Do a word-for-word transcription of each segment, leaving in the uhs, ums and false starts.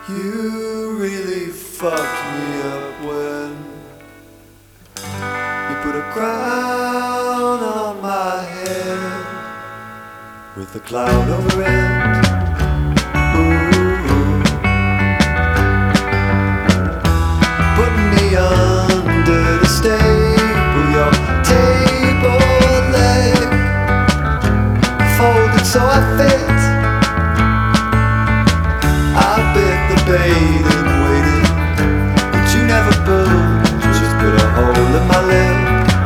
You really fucked me up when you put a crown on my head with a cloud over it. Ooh, putting me under the stable, your table leg folded so I fit. I bit the bait and waited, but you never pulled, just put a hole in my lip.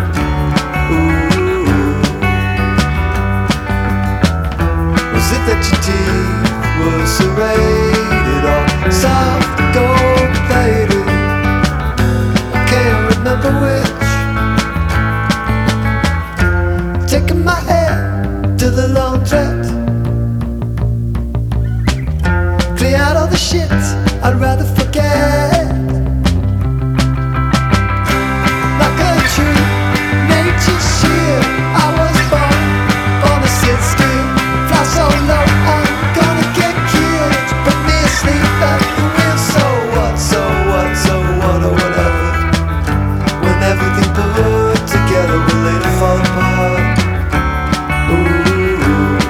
Ooh, was it that your teeth were serrated or soft gold plated? I can't remember which. Taking my hair to the laundrette, clear out all the shit I'd rather forget. Like a true nature's sheer, I was born, born to sit still, fly so low I'm gonna get killed. Put me asleep at the wheel, so what, so what, so what, or whatever. When everything put together will later fall apart. Ooh,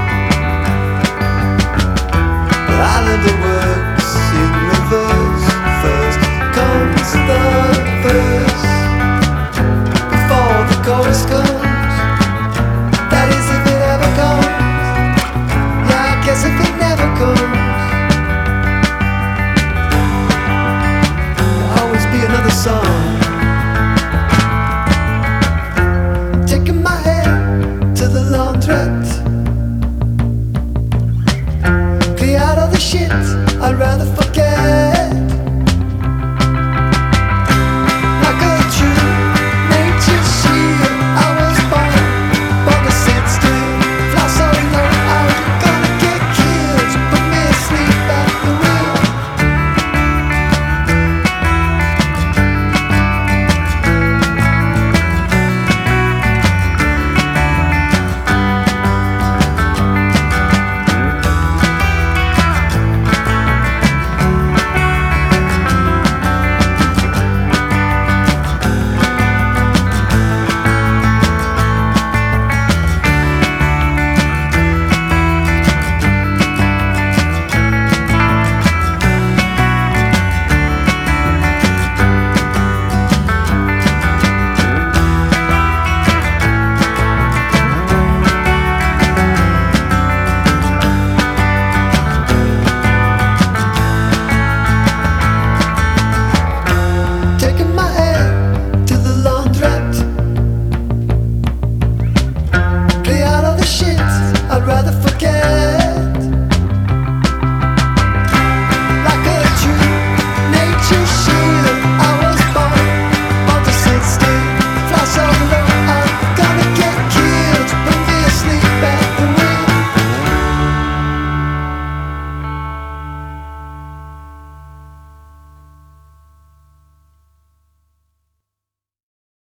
but I learned it works in reverse. First comes the verse before the chorus comes. That is if it ever comes. Yeah, I guess if it never comes, there'll always be another song. Taking my hair to the laundrette, clear out all the shit I'd rather forget.